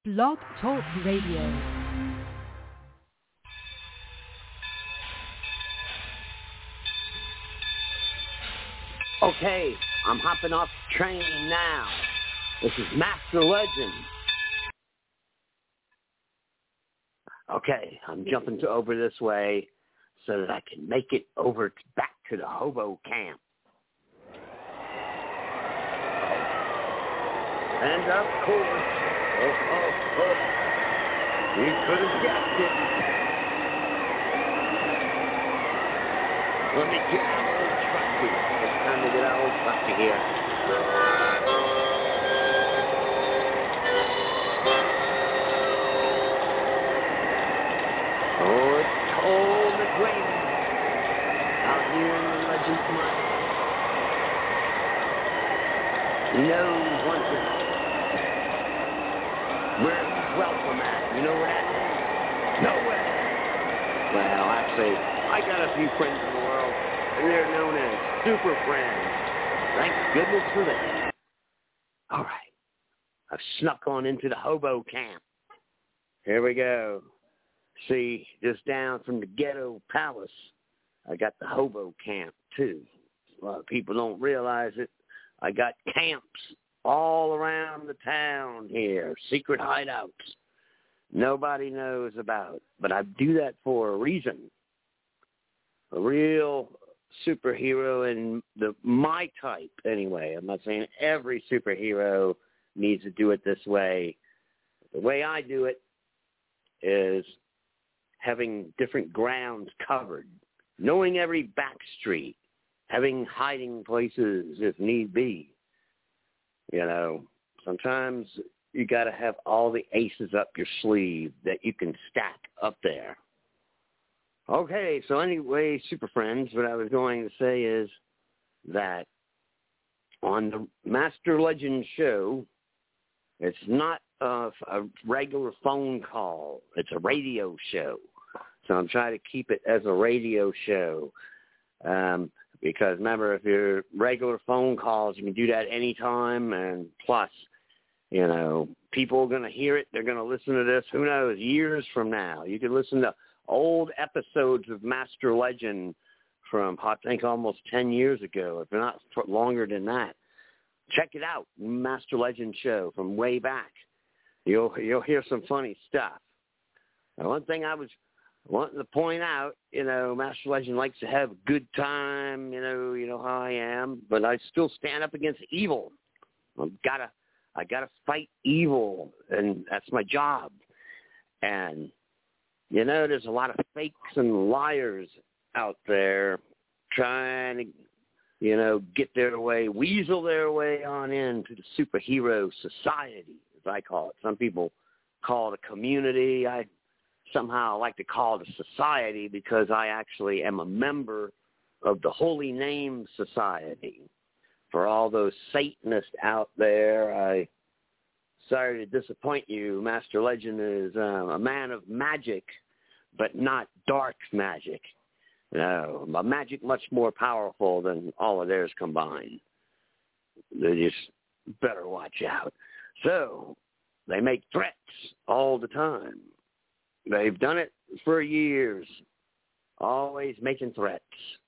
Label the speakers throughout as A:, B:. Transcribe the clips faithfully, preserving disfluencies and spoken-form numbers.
A: Blog Talk Radio.
B: Okay, I'm hopping off the train now. This is Master Legend. Okay, I'm jumping to over this way so that I can make it over to, back to the hobo camp. And of course, oh, oh, oh, you could have guessed it. Let me get out old Trusty. It's time to get out old Trusty here. Oh, it's cold and rainy out here in the Legends Mine. No one can. Where he's welcome at. You know where that is? Nowhere. Well, actually, I got a few friends in the world, and they're known as super friends. Thank goodness for that. All right. I've snuck on into the hobo camp. Here we go. See, just down from the ghetto palace, I got the hobo camp, too. A lot of people don't realize it. I got camps all around the town here, secret hideouts nobody knows about. But I do that for a reason. A real superhero in the my type, anyway. I'm not saying every superhero needs to do it this way. The way I do it is having different grounds covered, knowing every back street, having hiding places if need be. You know, sometimes you got to have all the aces up your sleeve that you can stack up there. Okay, so anyway, Super Friends, what I was going to say is that on the Master Legend show, it's not a, a regular phone call. It's a radio show. So I'm trying to keep it as a radio show. Um, because remember, if you're regular phone calls, you can do that anytime. And plus, you know, people are going to hear it. They're going to listen to this, who knows, years from now. You can listen to old episodes of Master Legend from, I think, almost ten years ago, if not longer than that. Check it out, Master Legend show from way back. You'll you'll hear some funny stuff. Now, one thing I was wanting to point out, you know, Master Legend likes to have a good time, you know, you know how I am, but I still stand up against evil. I've gotta, I gotta fight evil, and that's my job. And, you know, there's a lot of fakes and liars out there trying to, you know, get their way, weasel their way on into the superhero society, as I call it. Some people call it a community. I somehow like to call it a society because I actually am a member of the Holy Name Society. For all those Satanists out there, I sorry to disappoint you. Master Legend is uh, a man of magic, but not dark magic. No, a magic much more powerful than all of theirs combined. They just better watch out. So they make threats all the time. They've done it for years, always making threats.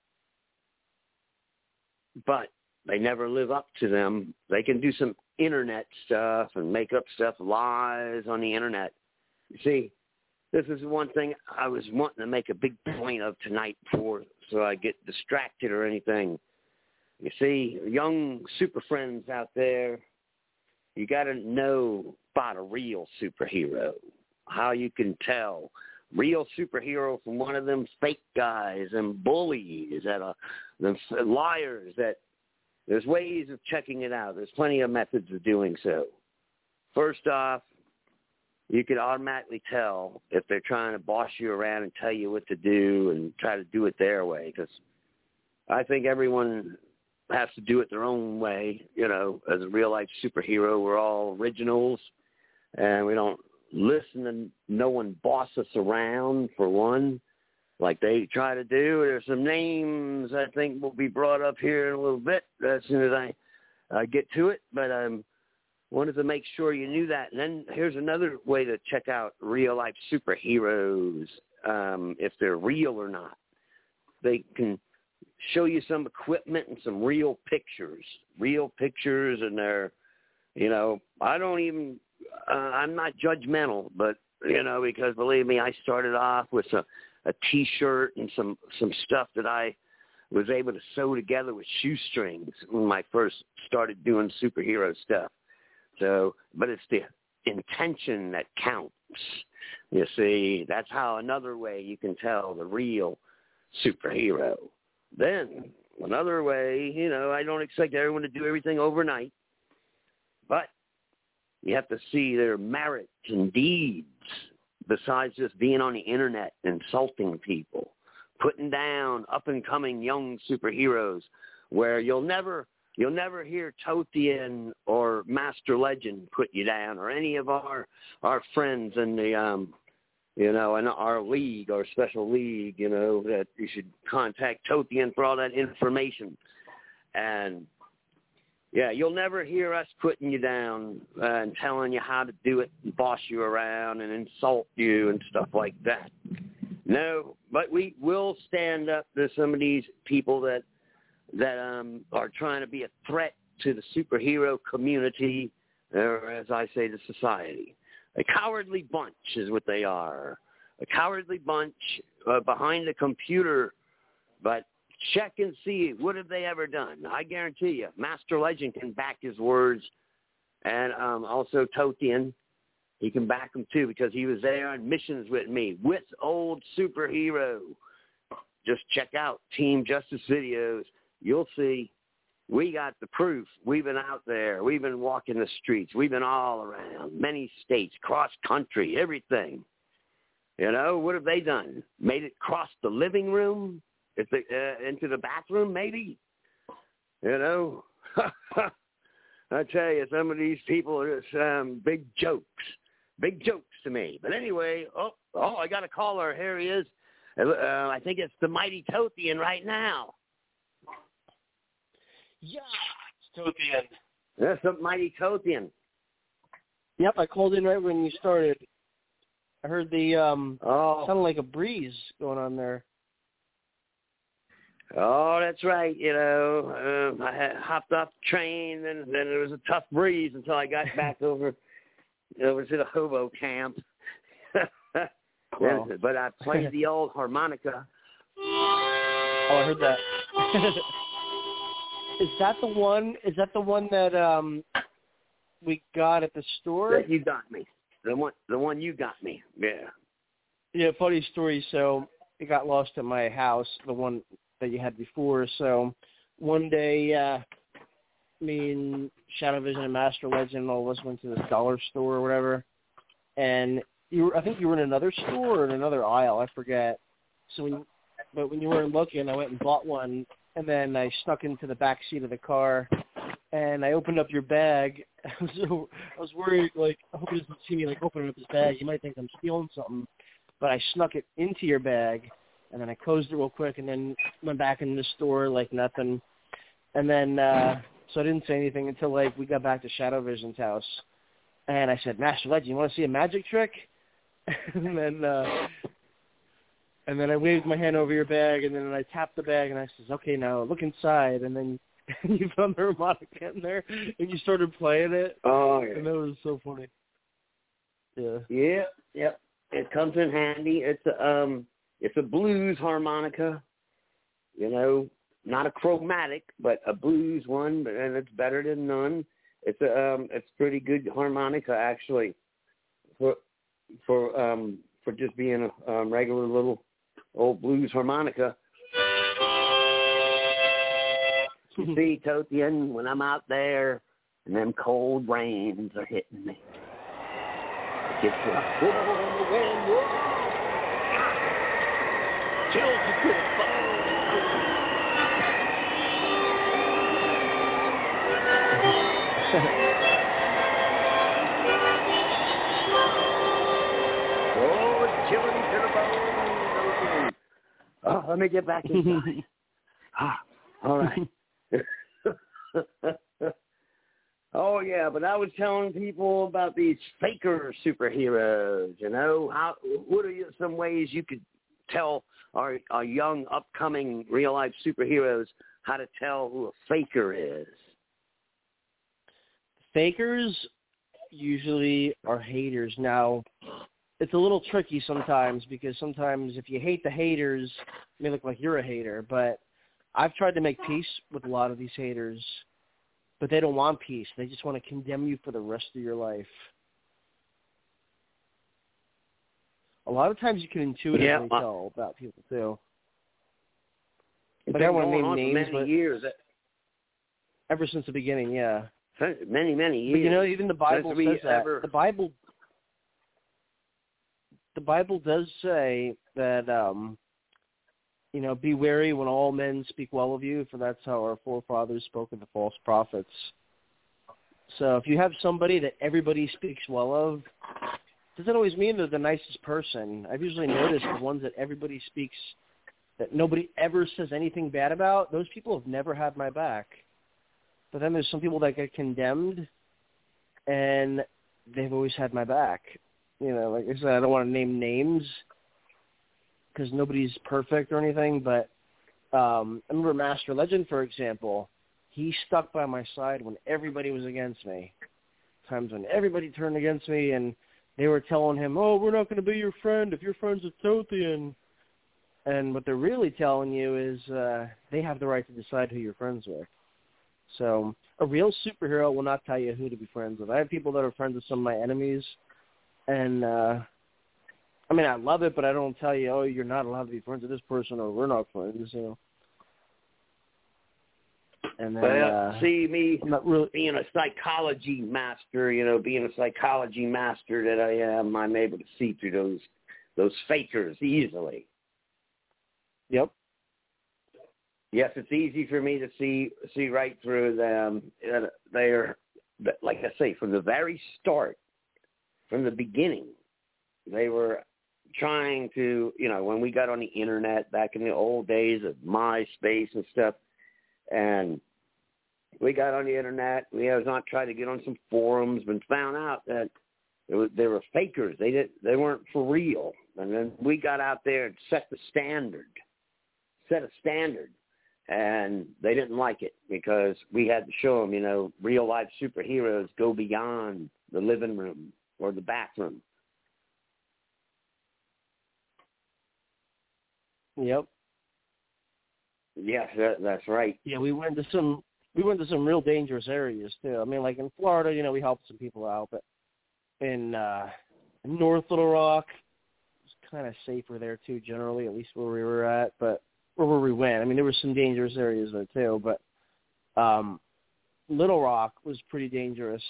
B: But they never live up to them. They can do some internet stuff and make up stuff, lies on the internet. You see, this is one thing I was wanting to make a big point of tonight before so I get distracted or anything. You see, young super friends out there, you got to know about a real superhero, how you can tell real superhero from one of them fake guys and bullies, that are, them liars. That there's ways of checking it out. There's plenty of methods of doing so. First off, you can automatically tell if they're trying to boss you around and tell you what to do and try to do it their way. Because I think everyone has to do it their own way. You know, as a real-life superhero, we're all originals, and we don't listen to no one boss us around, for one, like they try to do. There's some names I think will be brought up here in a little bit as soon as I uh, get to it. But um, wanted to make sure you knew that. And then here's another way to check out real-life superheroes, um, if they're real or not. They can show you some equipment and some real pictures, real pictures, and they're, you know, I don't even, uh, I'm not judgmental, but, you know, because believe me, I started off with a, a T-shirt and some, some stuff that I was able to sew together with shoestrings when I first started doing superhero stuff. So, but it's the intention that counts. You see, that's how another way you can tell the real superhero. Then another way, you know, I don't expect everyone to do everything overnight, but you have to see their merits and deeds besides just being on the internet insulting people, putting down up-and-coming young superheroes where you'll never you'll never hear Totian or Master Legend put you down, or any of our our friends in the um you know in our league, our special league, you know, that you should contact Totian for all that information. And yeah, you'll never hear us putting you down uh, and telling you how to do it and boss you around and insult you and stuff like that. No, but we will stand up to some of these people that that um, are trying to be a threat to the superhero community, or as I say, the society. A cowardly bunch is what they are. A cowardly bunch uh, behind the computer, but check and see, what have they ever done? I guarantee you, Master Legend can back his words, and um, also Totian. He can back them too, because he was there on missions with me, with old superhero. Just check out Team Justice videos. You'll see we got the proof. We've been out there. We've been walking the streets. We've been all around, many states, cross country, everything. You know, what have they done? Made it cross the living room, if they, uh, into the bathroom, maybe? You know? I tell you, some of these people are just um, big jokes. Big jokes to me. But anyway, oh, oh, I got a caller. Here he is. Uh, I think it's the mighty Totian right now.
A: Yeah, it's Totian.
B: That's the mighty Totian.
A: Yep, I called in right when you started. I heard the, um,
B: oh.
A: sounded like a breeze going on there.
B: Oh, that's right. You know, um, I had hopped off the train, and then there was a tough breeze until I got back over over to the hobo camp.
A: Wow.
B: But I played the old harmonica.
A: Oh, I heard that. Is that the one? Is that the one that um we got at the store?
B: That you got me. The one, the one you got me. Yeah.
A: Yeah. Funny story. So it got lost at my house. The one that you had before. So one day, uh, me and Shadow Vision and Master Legend all of us went to the dollar store or whatever, and you were, I think you were in another store or in another aisle. I forget. So when, but when you weren't looking, I went and bought one. And then I snuck into the back seat of the car, and I opened up your bag. So I was worried, like, I hope he doesn't see me, like, opening up his bag. He might think I'm stealing something. But I snuck it into your bag, and then I closed it real quick, and then went back in the store like nothing. And then, uh, so I didn't say anything until, like, we got back to Shadow Vision's house. And I said, Master Legend, you want to see a magic trick? and then, uh, And then I waved my hand over your bag, and then I tapped the bag, and I says, okay, now look inside. And then you found the harmonica in there, and you started playing it.
B: Oh, yeah.
A: And that was so funny. Yeah.
B: Yeah, yep. It comes in handy. It's a, um, it's a blues harmonica, you know, not a chromatic, but a blues one, and it's better than none. It's a, um, it's pretty good harmonica, actually, for, for, um, for just being a um, regular little old blues harmonica. You see, Totian, when I'm out there and them cold rains are hitting me, it gets like, whoa, the wind, whoa, chills you to the bone. Oh, it's chilling to the bone. Oh, let me get back inside. ah, all right. Oh, yeah, but I was telling people about these faker superheroes, you know. How? What are you, some ways you could tell our, our young, upcoming real-life superheroes how to tell who a faker is?
A: Fakers usually are haters. Now, it's a little tricky sometimes because sometimes if you hate the haters, it may look like you're a hater. But I've tried to make peace with a lot of these haters, but they don't want peace. They just want to condemn you for the rest of your life. A lot of times you can intuitively
B: yeah, uh,
A: tell about people, too.
B: It's
A: Like,
B: been
A: I want to
B: going
A: name
B: on
A: names,
B: for many
A: but
B: years.
A: ever since the beginning, yeah.
B: Many, many years.
A: But, you know, even the Bible
B: Since
A: says that.
B: ever...
A: The Bible the Bible does say that, um, you know, be wary when all men speak well of you, for that's how our forefathers spoke of the false prophets. So if you have somebody that everybody speaks well of, doesn't always mean they're the nicest person. I've usually noticed the ones that everybody speaks, that nobody ever says anything bad about, those people have never had my back. But then there's some people that get condemned, and they've always had my back. You know, like I said, I don't want to name names because nobody's perfect or anything, but um, I remember Master Legend, for example. He stuck by my side when everybody was against me. Times when everybody turned against me, and they were telling him, oh, we're not going to be your friend if your friend's a Thothian. And what they're really telling you is uh, they have the right to decide who you're friends with. So a real superhero will not tell you who to be friends with. I have people that are friends with some of my enemies, and uh, I mean, I love it, but I don't tell you, oh, you're not allowed to be friends with this person, or we're not friends, you know. And then,
B: well,
A: uh,
B: see, me
A: I'm not really...
B: being a psychology master, you know, being a psychology master that I am, I'm able to see through those those fakers easily.
A: Yep.
B: Yes, it's easy for me to see see right through them. They're, like I say, from the very start, from the beginning, they were trying to, you know, when we got on the internet back in the old days of MySpace and stuff, and we got on the internet, we was not trying to get on some forums, and found out that it was, they were fakers. They didn't, they weren't for real. And then we got out there and set the standard, set a standard. And they didn't like it because we had to show them, you know, real-life superheroes go beyond the living room or the bathroom.
A: Yep.
B: Yes, that, that's right.
A: Yeah, we went to some we went to some real dangerous areas too. I mean, like in Florida, you know, we helped some people out, but in uh, North Little Rock, it was kind of safer there too, generally, at least where we were at. But or where we went. I mean, there were some dangerous areas there too, but um, Little Rock was pretty dangerous.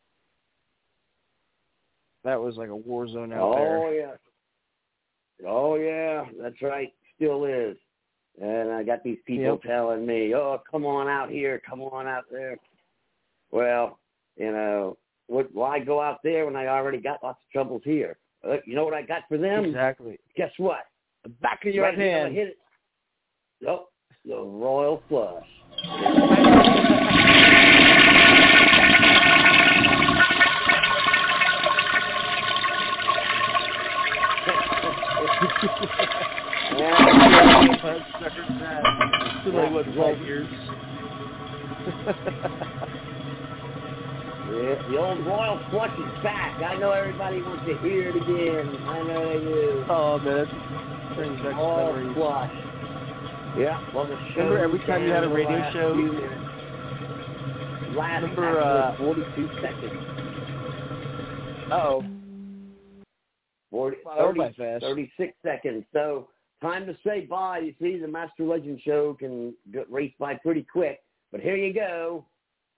A: That was like a war zone out
B: oh,
A: there.
B: Oh, yeah. Oh, yeah, that's right. Still is. And I got these people
A: yep.
B: telling me, oh, come on out here, come on out there. Well, you know, what, why go out there when I already got lots of troubles here? Uh, you know what I got for them?
A: Exactly.
B: Guess what?
A: The back of your
B: right
A: hand.
B: Hit it. Oh, the royal flush.
A: Too late, what, twelve years?
B: Yeah, the old royal flush is back. I know everybody wants to hear it again. I know they do.
A: Oh, man, that brings back
B: royal
A: memories.
B: Flush. Yeah, well, the show.
A: Remember every time you had a radio show?
B: Last
A: Remember, uh,
B: forty-two seconds.
A: Uh-oh.
B: forty,
A: thirty,
B: thirty, thirty-six seconds. So, time to say bye. You see, the Master Legend show can get raced by pretty quick. But here you go.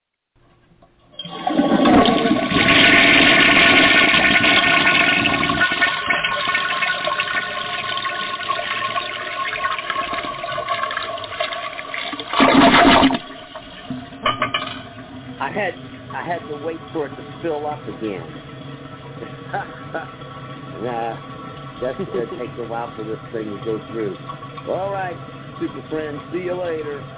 B: I had I had to wait for it to fill up again. Nah, that's it takes a while for this thing to go through. All right, super friends, see you later.